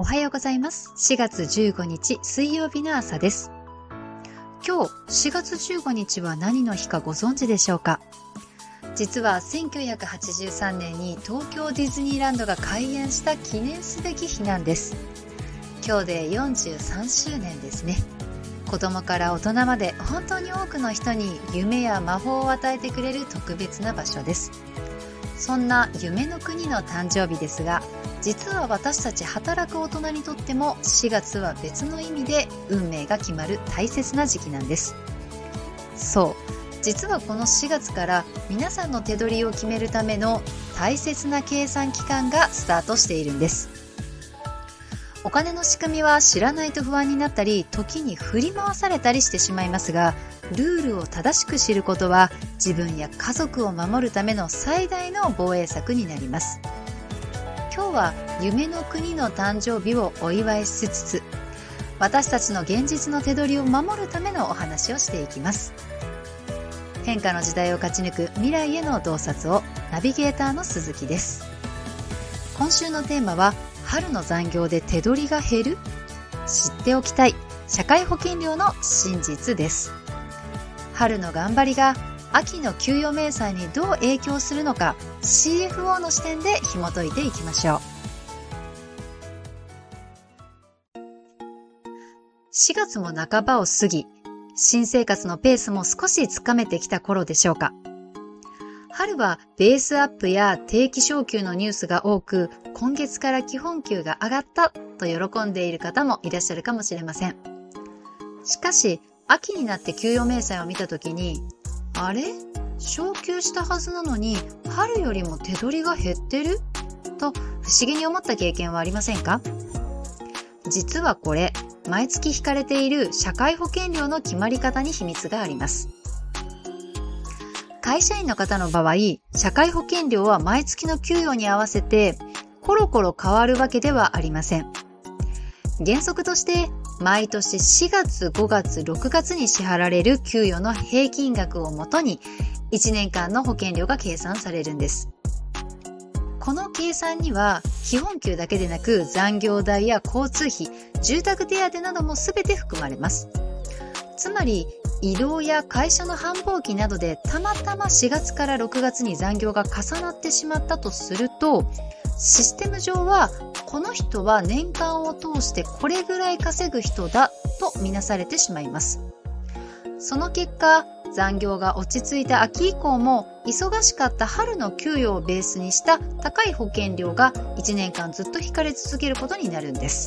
おはようございます。4月15日水曜日の朝です。今日4月15日は何の日かご存知でしょうか？実は1983年に東京ディズニーランドが開園した記念すべき日なんです。今日で43周年ですね。子供から大人まで本当に多くの人に夢や魔法を与えてくれる特別な場所です。そんな夢の国の誕生日ですが、実は私たち働く大人にとっても4月は別の意味で運命が決まる大切な時期なんです。そう、実はこの4月から皆さんの手取りを決めるための大切な計算期間がスタートしているんです。お金の仕組みは知らないと不安になったり、時に振り回されたりしてしまいますが、ルールを正しく知ることは自分や家族を守るための最大の防衛策になります。今日は夢の国の誕生日をお祝いしつつ、私たちの現実の手取りを守るためのお話をしていきます。変化の時代を勝ち抜く未来への洞察を、ナビゲーターの鈴木です。今週のテーマは、春の残業で手取りが減る？知っておきたい社会保険料の真実です。春の頑張りが秋の給与明細にどう影響するのか、 CFO の視点で紐解いていきましょう。4月も半ばを過ぎ、新生活のペースも少しつかめてきた頃でしょうか。春はベースアップや定期昇給のニュースが多く、今月から基本給が上がったと喜んでいる方もいらっしゃるかもしれません。しかし、秋になって給与明細を見たときに、あれ？昇給したはずなのに春よりも手取りが減ってる？と不思議に思った経験はありませんか？実はこれ、毎月引かれている社会保険料の決まり方に秘密があります。会社員の方の場合、社会保険料は毎月の給与に合わせてコロコロ変わるわけではありません。原則として毎年4月、5月、6月に支払われる給与の平均額をもとに1年間の保険料が計算されるんです。この計算には基本給だけでなく残業代や交通費、住宅手当なども全て含まれます。つまり移動や会社の繁忙期などでたまたま4月から6月に残業が重なってしまったとすると、システム上はこの人は年間を通してこれぐらい稼ぐ人だとみなされてしまいます。その結果、残業が落ち着いた秋以降も忙しかった春の給与をベースにした高い保険料が1年間ずっと引かれ続けることになるんです。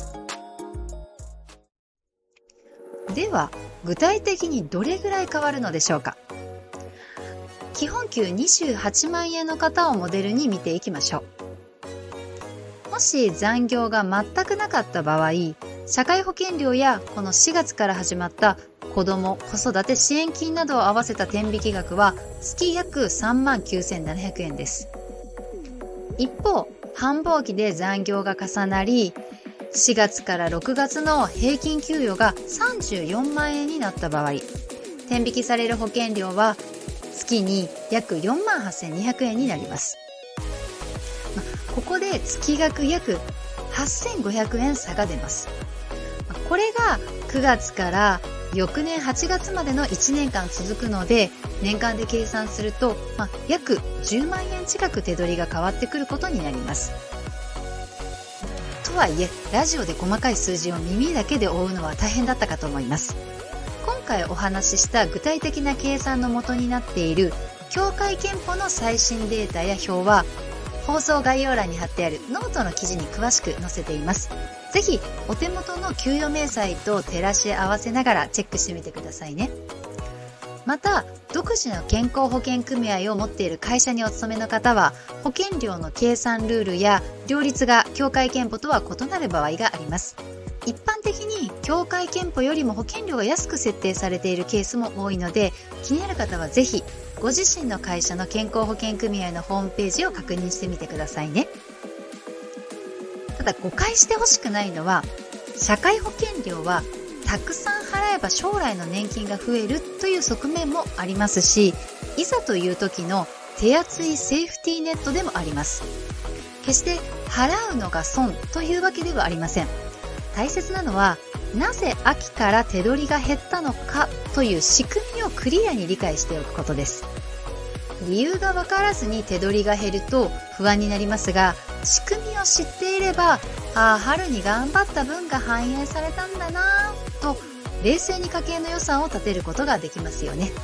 では、具体的にどれぐらい変わるのでしょうか。基本給28万円の方をモデルに見ていきましょう。もし残業が全くなかった場合、社会保険料やこの4月から始まった子ども・子育て支援金などを合わせた天引き額は月約39,700円です。一方、繁忙期で残業が重なり、4月から6月の平均給与が34万円になった場合、天引きされる保険料は月に約48,200円になります。ここで月額約8,500円差が出ます。これが9月から翌年8月までの1年間続くので、年間で計算すると、約10万円近く手取りが変わってくることになります。とはいえ、ラジオで細かい数字を耳だけで追うのは大変だったかと思います。今回お話しした具体的な計算の元になっている協会憲法の最新データや表は、放送概要欄に貼ってあるノートの記事に詳しく載せています。ぜひお手元の給与明細と照らし合わせながらチェックしてみてくださいね。また、独自の健康保険組合を持っている会社にお勤めの方は、保険料の計算ルールや両立が協会憲法とは異なる場合があります。一般的に協会憲法よりも保険料が安く設定されているケースも多いので、気になる方はぜひご自身の会社の健康保険組合のホームページを確認してみてくださいね。ただ誤解してほしくないのは、社会保険料はたくさん払えば将来の年金が増えるという側面もありますし、いざという時の手厚いセーフティーネットでもあります。決して払うのが損というわけではありません。 大切なのは、なぜ秋から手取りが減ったのかという仕組みをクリアに理解しておくことです。理由が分からずに手取りが減ると不安になりますが、仕組みを知っていれば、春に頑張った分が反映されたんだなと冷静に家計の予算を立てることができますよね。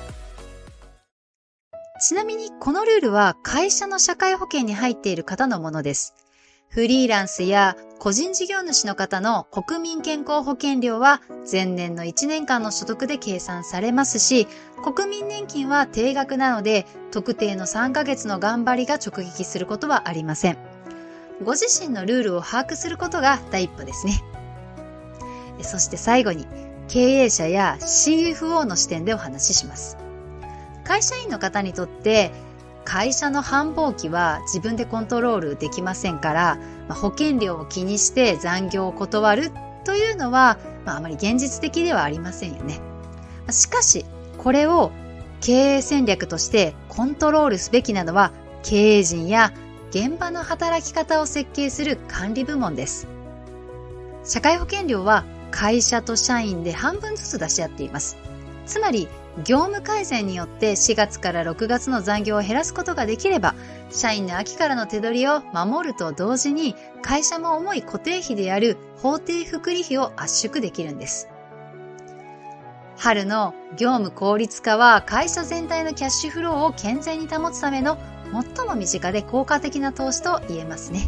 ちなみにこのルールは会社の社会保険に入っている方のものです。フリーランスや個人事業主の方の国民健康保険料は前年の1年間の所得で計算されますし、国民年金は定額なので特定の3ヶ月の頑張りが直撃することはありません。ご自身のルールを把握することが第一歩ですね。そして最後に経営者や CFO の視点でお話しします。会社員の方にとって会社の繁忙期は自分でコントロールできませんから、保険料を気にして残業を断るというのは、あまり現実的ではありませんよね。しかし、これを経営戦略としてコントロールすべきなのは経営陣や現場の働き方を設計する管理部門です。社会保険料は会社と社員で半分ずつ出し合っています。つまり、業務改善によって4月から6月の残業を減らすことができれば、社員の秋からの手取りを守ると同時に、会社も重い固定費である法定福利費を圧縮できるんです。春の業務効率化は会社全体のキャッシュフローを健全に保つための最も身近で効果的な投資と言えますね。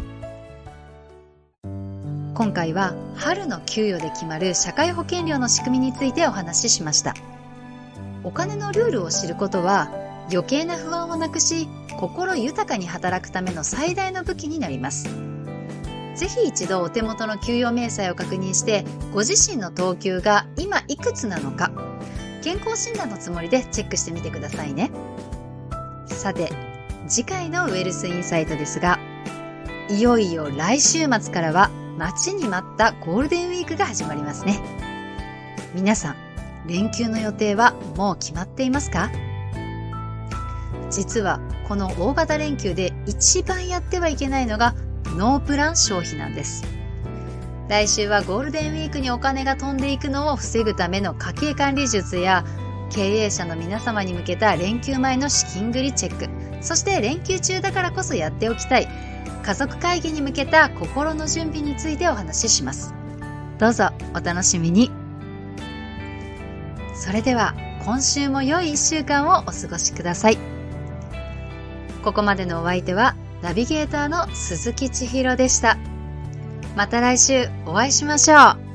今回は春の給与で決まる社会保険料の仕組みについてお話ししました。お金のルールを知ることは余計な不安をなくし、心豊かに働くための最大の武器になります。ぜひ一度お手元の給与明細を確認して、ご自身の等級が今いくつなのか、健康診断のつもりでチェックしてみてくださいね。さて、次回のウェルスインサイトですが、いよいよ来週末からは待ちに待ったゴールデンウィークが始まりますね。皆さん、連休の予定はもう決まっていますか？実はこの大型連休で一番やってはいけないのがノープラン消費なんです。来週はゴールデンウィークにお金が飛んでいくのを防ぐための家計管理術や、経営者の皆様に向けた連休前の資金繰りチェック、そして連休中だからこそやっておきたい家族会議に向けた心の準備についてお話しします。どうぞお楽しみに。それでは今週も良い1週間をお過ごしください。ここまでのお相手はナビゲーターの鈴木千尋でした。また来週お会いしましょう。